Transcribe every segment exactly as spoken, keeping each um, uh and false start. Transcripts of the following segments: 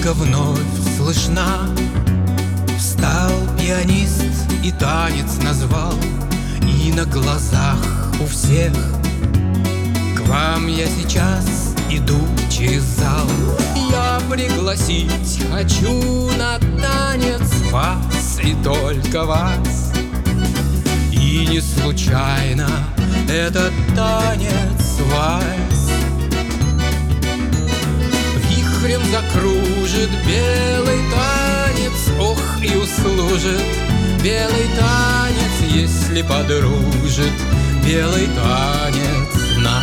Музыка вновь слышна. Встал пианист и танец назвал, и на глазах у всех к вам я сейчас иду через зал. Я пригласить хочу на танец вас и только вас. И не случайно этот танец вальс. Вихрем закружит белый танец, ох, и услужит белый танец, если подружит белый танец нас.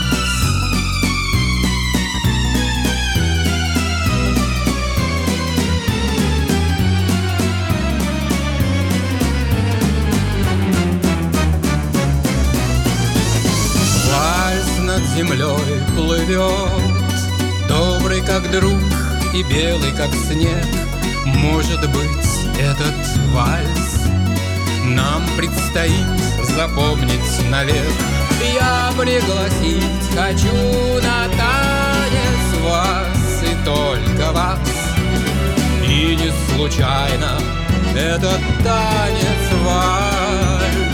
Над землей плывет, добрый как друг и белый как снег. Может быть, этот вальс нам предстоит запомнить навек. Я пригласить хочу на танец вас и только вас. И не случайно этот танец вальс.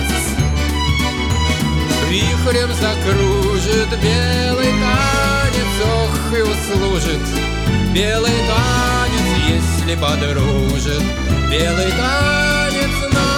Вихрем закружит белый танец, ох, и услужит белый танец, если подружит белый танец нас.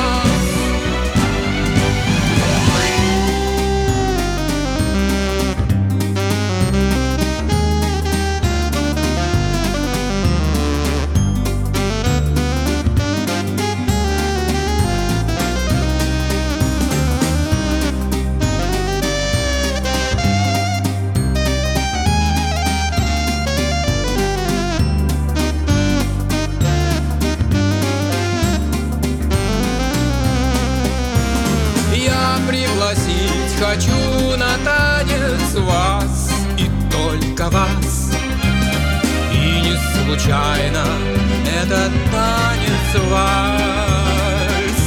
Пригласить хочу на танец вас и только вас. И не случайно этот танец вальс.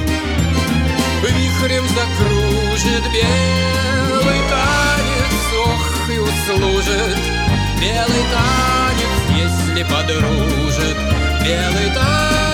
Вихрем закружит белый танец, ох, и услужит белый танец, если подружит белый танец.